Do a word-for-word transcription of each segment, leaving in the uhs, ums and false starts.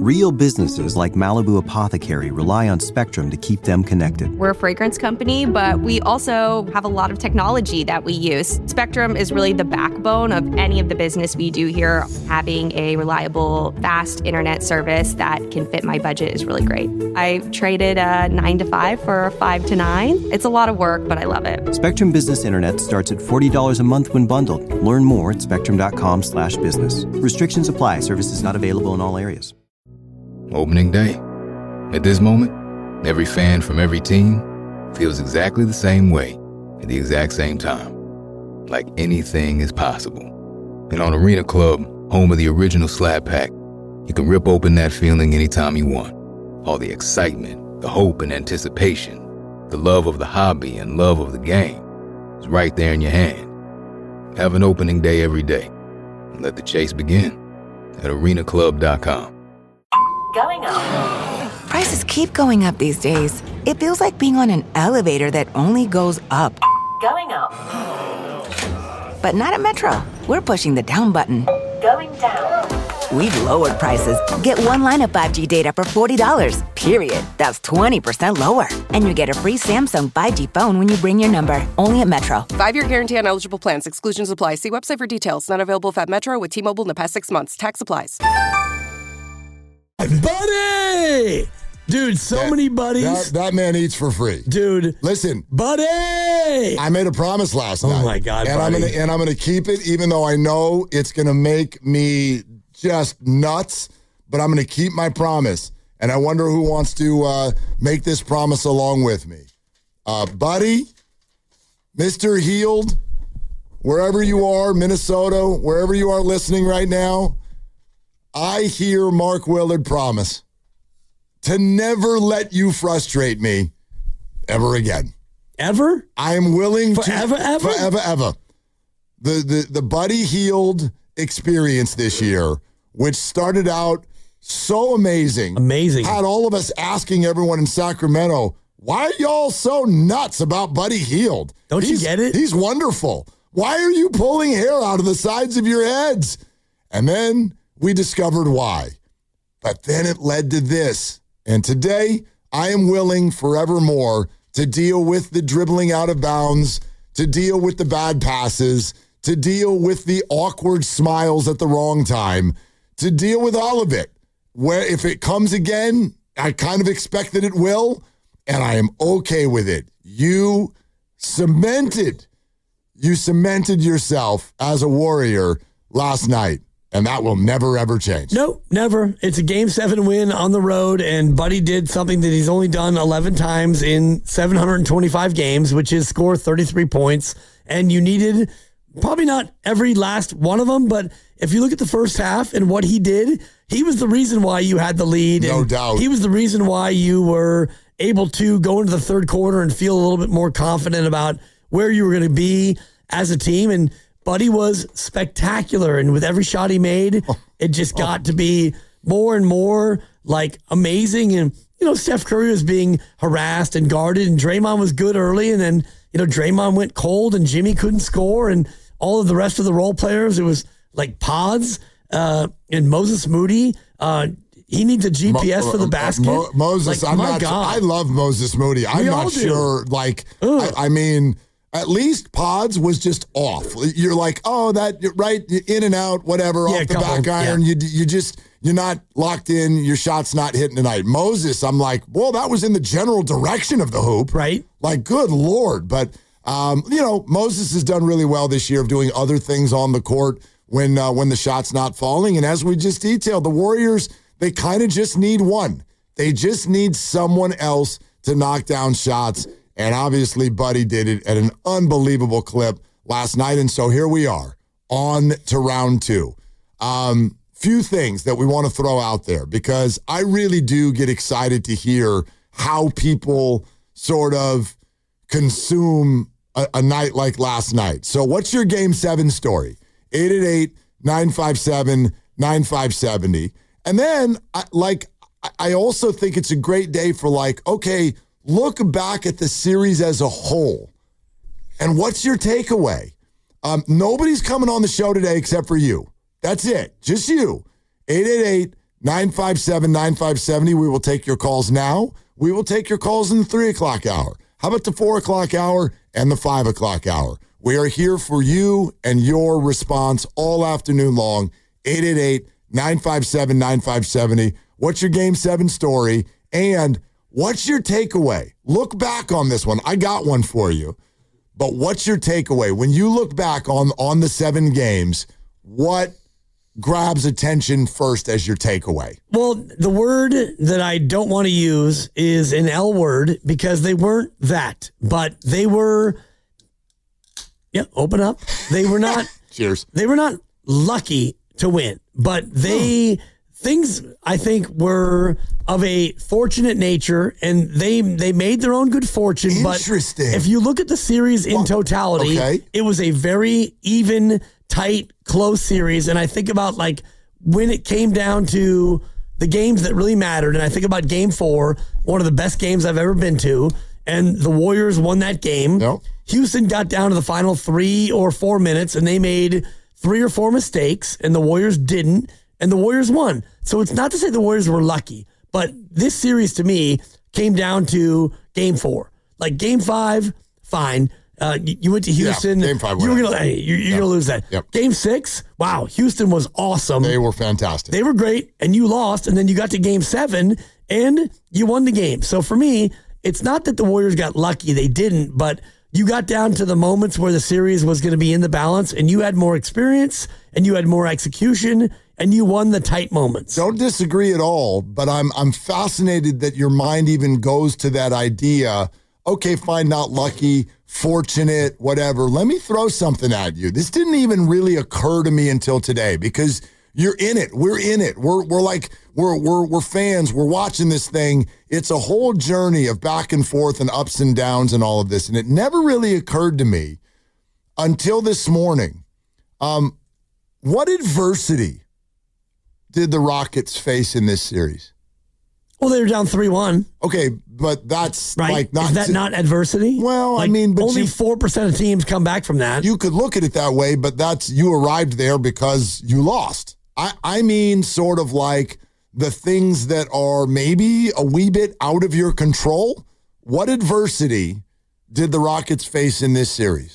Real businesses like Malibu Apothecary rely on Spectrum to keep them connected. We're a fragrance company, but we also have a lot of technology that we use. Spectrum is really the backbone of any of the business we do here. Having a reliable, fast internet service that can fit my budget is really great. I traded a nine to five for a five to nine. It's a lot of work, but I love it. Spectrum Business Internet starts at forty dollars a month when bundled. Learn more at spectrum.com slash business. Restrictions apply. Services not available in all areas. Opening day. At this moment, every fan from every team feels exactly the same way at the exact same time. Like anything is possible. And on Arena Club, home of the original Slab Pack, you can rip open that feeling anytime you want. All the excitement, the hope and anticipation, the love of the hobby and love of the game is right there in your hand. Have an opening day every day. And let the chase begin at arena club dot com. Going up. Prices keep going up these days. It feels like being on an elevator that only goes up. Going up. But not at Metro. We're pushing the down button. Going down. We've lowered prices. Get one line of five G data for forty dollars, period. That's twenty percent lower. And you get a free Samsung five G phone when you bring your number. Only at Metro. Five-year guarantee on eligible plans. Exclusions apply. See website for details. Not available at Metro with T-Mobile in the past six months. Tax applies. Buddy! Dude, so that, many buddies. That, that man eats for free. Dude. Listen. Buddy! I made a promise last oh night. Oh, my God, and buddy. I'm gonna, and I'm going to keep it, even though I know it's going to make me just nuts, but I'm going to keep my promise. And I wonder who wants to uh, make this promise along with me. Uh, buddy, Mister Healed, wherever you are, Minnesota, wherever you are listening right now, I hear Mark Willard promise to never let you frustrate me ever again. Ever? I am willing forever, to... Ever, ever? Forever, ever. The, the, the Buddy Healed experience this year, which started out so amazing. Amazing. Had all of us asking everyone in Sacramento, why are y'all so nuts about Buddy Healed? Don't he's, you get it? He's wonderful. Why are you pulling hair out of the sides of your heads? And then we discovered why. But then it led to this. And today, I am willing forevermore to deal with the dribbling out of bounds, to deal with the bad passes, to deal with the awkward smiles at the wrong time, to deal with all of it. Where if it comes again, I kind of expect that it will, and I am okay with it. You cemented, you cemented yourself as a warrior last night. And that will never, ever change. No, never. It's a game seven win on the road, and Buddy did something that he's only done eleven times in seven hundred twenty-five games, which is score thirty-three points. And you needed probably not every last one of them, but if you look at the first half and what he did, he was the reason why you had the lead. No and doubt. He was the reason why you were able to go into the third quarter and feel a little bit more confident about where you were going to be as a team. And Buddy was spectacular, and with every shot he made, it just got to be more and more like amazing. And you know, Steph Curry was being harassed and guarded, and Draymond was good early, and then you know Draymond went cold, and Jimmy couldn't score, and all of the rest of the role players, it was like Pods uh, and Moses Moody. Uh, he needs a G P S Mo- for the basket. Mo- Moses, like, I'm my not. God. I love Moses Moody. I'm We not all do. sure. Like, I, I mean. At least Pods was just off. You're like, oh, that you're right, in and out, whatever, Yeah, off the couple, back iron. yeah. You you just you're not locked in. Your shot's not hitting tonight. Moses, I'm like, well, that was in the general direction of the hoop, right? Like, good Lord, but um, you know, Moses has done really well this year of doing other things on the court when uh, when the shot's not falling. And as we just detailed, the Warriors, they kind of just need one. They just need someone else to knock down shots. And obviously, Buddy did it at an unbelievable clip last night. And so here we are on to round two. Um, few things that we want to throw out there because I really do get excited to hear how people sort of consume a, a night like last night. So what's your game seven story? eight eight eight, nine five seven, nine five seven zero. And then, I, like, I also think it's a great day for, like, okay, look back at the series as a whole. And what's your takeaway? Um, nobody's coming on the show today except for you. That's it. Just you. eight eight eight, nine five seven, nine five seven zero. We will take your calls now. We will take your calls in the three o'clock hour. How about the four o'clock hour and the five o'clock hour? We are here for you and your response all afternoon long. eight eight eight, nine five seven, nine five seven zero. What's your Game seven story? And what's your takeaway? Look back on this one. I got one for you. But what's your takeaway? When you look back on, on the seven games, what grabs attention first as your takeaway? Well, the word that I don't want to use is an L word because they weren't that, but they were, yeah, open up. They were not, cheers. They were not lucky to win, but they, hmm. things I think were of a fortunate nature and they, they made their own good fortune. Interesting. But if you look at the series in well, totality, okay. it was a very even, tight, close series. And I think about like when it came down to the games that really mattered. And I think about game four, one of the best games I've ever been to. And the Warriors won that game. Yep. Houston got down to the final three or four minutes and they made three or four mistakes and the Warriors didn't. And the Warriors won. So it's not to say the Warriors were lucky, but this series to me came down to game four. Like game five, fine. Uh, you went to Houston. Yeah, game five. You were gonna, hey, you're, you're yep. gonna lose that. Yep. Game six, wow, Houston was awesome. They were fantastic. They were great, and you lost, and then you got to game seven, and you won the game. So for me, it's not that the Warriors got lucky; they didn't, but you got down to the moments where the series was going to be in the balance, and you had more experience, and you had more execution, and you won the tight moments. Don't disagree at all, but I'm I'm fascinated that your mind even goes to that idea. Okay, fine, not lucky, fortunate, whatever. Let me throw something at you. This didn't even really occur to me until today because you're in it. We're in it. We're we're like we're we're we're fans. We're watching this thing. It's a whole journey of back and forth and ups and downs and all of this. And it never really occurred to me until this morning. Um, what adversity did the Rockets face in this series? Well, they were down three one. Okay, but that's right. like not... Is that not adversity? Well, like I mean... but only you, four percent of teams come back from that. You could look at it that way, but that's... You arrived there because you lost. I, I mean sort of like the things that are maybe a wee bit out of your control. What adversity did the Rockets face in this series?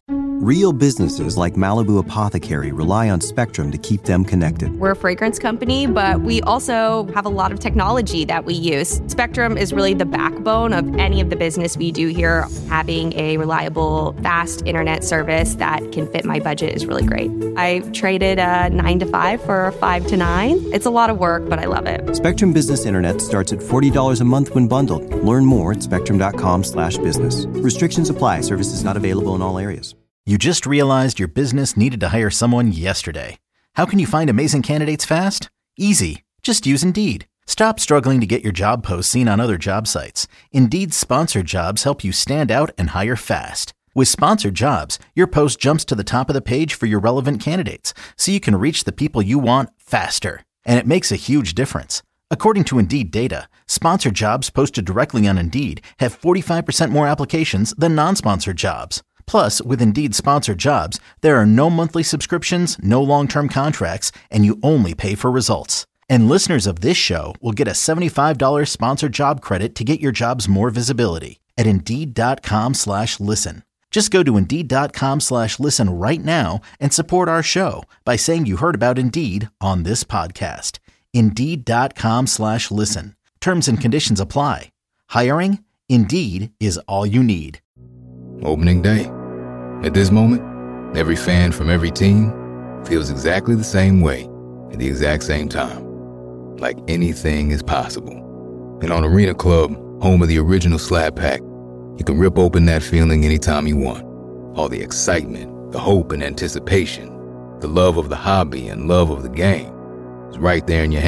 Real businesses like Malibu Apothecary rely on Spectrum to keep them connected. We're a fragrance company, but we also have a lot of technology that we use. Spectrum is really the backbone of any of the business we do here. Having a reliable, fast internet service that can fit my budget is really great. I traded a nine to five for a five to nine. It's a lot of work, but I love it. Spectrum Business Internet starts at forty dollars a month when bundled. Learn more at spectrum.com slash business. Restrictions apply. Services not available in all areas. You just realized your business needed to hire someone yesterday. How can you find amazing candidates fast? Easy. Just use Indeed. Stop struggling to get your job posts seen on other job sites. Indeed's sponsored jobs help you stand out and hire fast. With sponsored jobs, your post jumps to the top of the page for your relevant candidates, so you can reach the people you want faster. And it makes a huge difference. According to Indeed data, sponsored jobs posted directly on Indeed have forty-five percent more applications than non-sponsored jobs. Plus, with Indeed sponsored jobs, there are no monthly subscriptions, no long-term contracts, and you only pay for results. And listeners of this show will get a seventy-five dollars sponsored job credit to get your jobs more visibility at Indeed.com slash listen. Just go to Indeed.com slash listen right now and support our show by saying you heard about Indeed on this podcast. Indeed.com slash listen. Terms and conditions apply. Hiring? Indeed is all you need. Opening day. At this moment, every fan from every team feels exactly the same way at the exact same time. Like anything is possible. And on Arena Club, home of the original Slab Pack, you can rip open that feeling anytime you want. All the excitement, the hope and anticipation, the love of the hobby and love of the game is right there in your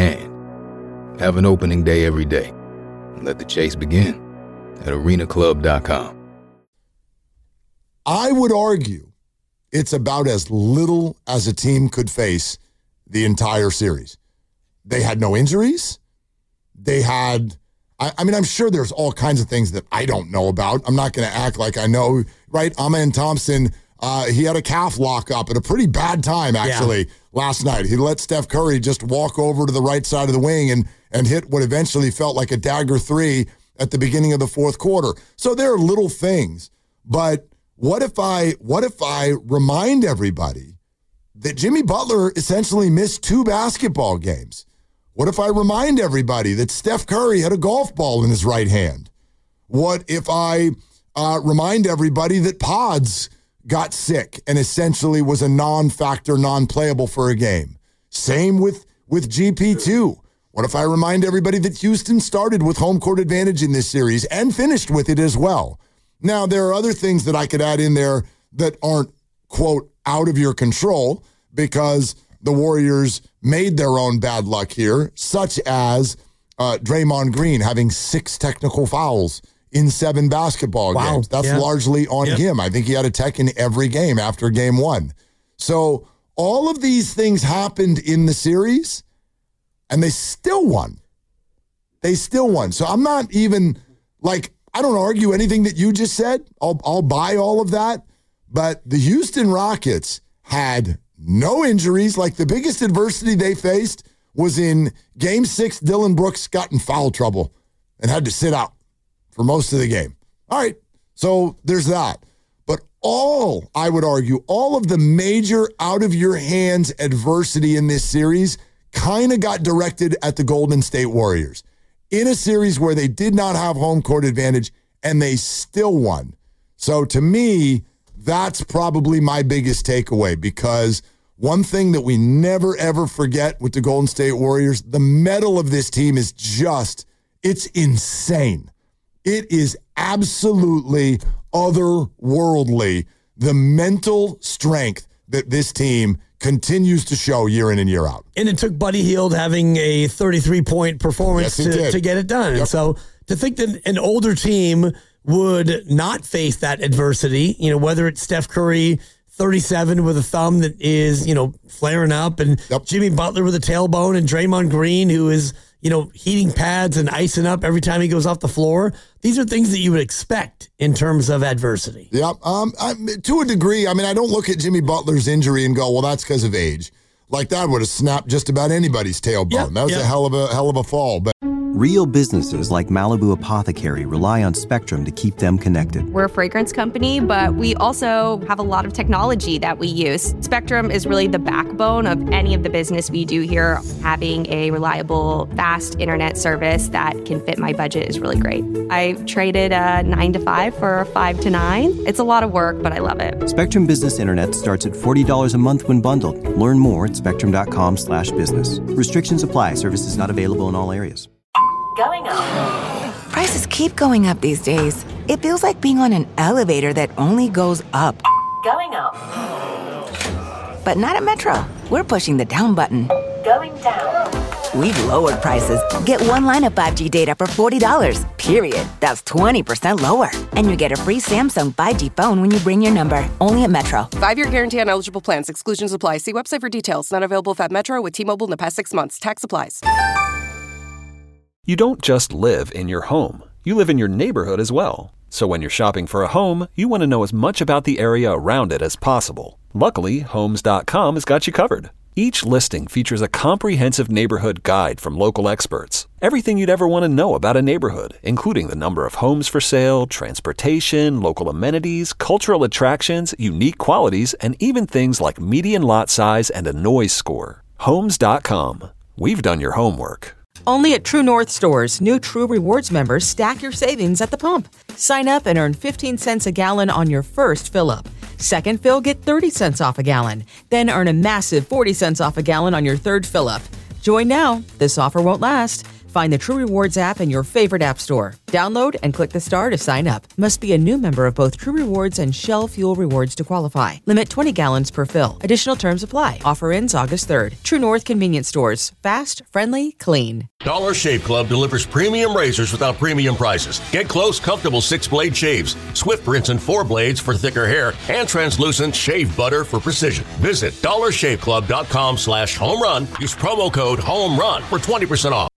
hand. Have an opening day every day. And let the chase begin at arena club dot com. I would argue it's about as little as a team could face the entire series. They had no injuries. They had, I, I mean, I'm sure there's all kinds of things that I don't know about. I'm not going to act like I know, right? Amen Thompson Uh, he had a calf lock up at a pretty bad time, actually, yeah. last night. He let Steph Curry just walk over to the right side of the wing and, and hit what eventually felt like a dagger three at the beginning of the fourth quarter. So there are little things. But what if I what if I remind everybody that Jimmy Butler essentially missed two basketball games? What if I remind everybody that Steph Curry had a golf ball in his right hand? What if I uh, remind everybody that Pods got sick and essentially was a non-factor, non-playable for a game? Same with, with G P two. What if I remind everybody that Houston started with home court advantage in this series and finished with it as well? Now, there are other things that I could add in there that aren't, quote, out of your control because the Warriors made their own bad luck here, such as uh, Draymond Green having six technical fouls in seven basketball wow. games. That's yeah. largely on yep. him. I think he had a tech in every game after game one. So all of these things happened in the series, and they still won. They still won. So I'm not even, like, I don't argue anything that you just said. I'll, I'll buy all of that. But the Houston Rockets had no injuries. Like, the biggest adversity they faced was in game six. Dillon Brooks got in foul trouble and had to sit out for most of the game. All right, so there's that. But all, I would argue, all of the major out-of-your-hands adversity in this series kind of got directed at the Golden State Warriors in a series where they did not have home court advantage, and they still won. So to me, that's probably my biggest takeaway, because one thing that we never, ever forget with the Golden State Warriors, the mettle of this team is just, it's insane. It is absolutely otherworldly, the mental strength that this team continues to show year in and year out. And it took Buddy Hield having a thirty-three point performance yes, to, to get it done. Yep. And so to think that an older team would not face that adversity, you know, whether it's Steph Curry, thirty-seven with a thumb that is, you know, flaring up, and yep. Jimmy Butler with a tailbone, and Draymond Green, who is, you know, heating pads and icing up every time he goes off the floor. These are things that you would expect in terms of adversity. Yeah, um, I, to a degree. I mean, I don't look at Jimmy Butler's injury and go, well, that's because of age. Like, that would have snapped just about anybody's tailbone. Yep, that was yep. a hell of a hell of a fall. But Real businesses like Malibu Apothecary rely on Spectrum to keep them connected. We're a fragrance company, but we also have a lot of technology that we use. Spectrum is really the backbone of any of the business we do here. Having a reliable, fast internet service that can fit my budget is really great. I traded a nine to five for a five to nine. It's a lot of work, but I love it. Spectrum Business Internet starts at forty dollars a month when bundled. Learn more at spectrum.com slash business. Restrictions apply. Services not available in all areas. Going up. Prices keep going up these days. It feels like being on an elevator that only goes up. Going up. But not at Metro. We're pushing the down button. Going down. We've lowered prices. Get one line of five G data for forty dollars, period. That's twenty percent lower. And you get a free Samsung five G phone when you bring your number. Only at Metro. Five-year guarantee on eligible plans. Exclusions apply. See website for details. Not available if at Metro with T-Mobile in the past six months. Tax applies. You don't just live in your home. You live in your neighborhood as well. So when you're shopping for a home, you want to know as much about the area around it as possible. Luckily, Homes dot com has got you covered. Each listing features a comprehensive neighborhood guide from local experts. Everything you'd ever want to know about a neighborhood, including the number of homes for sale, transportation, local amenities, cultural attractions, unique qualities, and even things like median lot size and a noise score. Homes dot com. We've done your homework. Only at True North stores, new True Rewards members stack your savings at the pump. Sign up and earn fifteen cents a gallon on your first fill-up. Second fill, get thirty cents off a gallon. Then earn a massive forty cents off a gallon on your third fill-up. Join now. This offer won't last. Find the True Rewards app in your favorite app store. Download and click the star to sign up. Must be a new member of both True Rewards and Shell Fuel Rewards to qualify. Limit twenty gallons per fill. Additional terms apply. Offer ends August third. True North Convenience Stores. Fast, friendly, clean. Dollar Shave Club delivers premium razors without premium prices. Get close, comfortable six-blade shaves, swift rinse and four blades for thicker hair, and translucent shave butter for precision. Visit dollar shave club dot com slash home run. Use promo code HOME RUN for twenty percent off.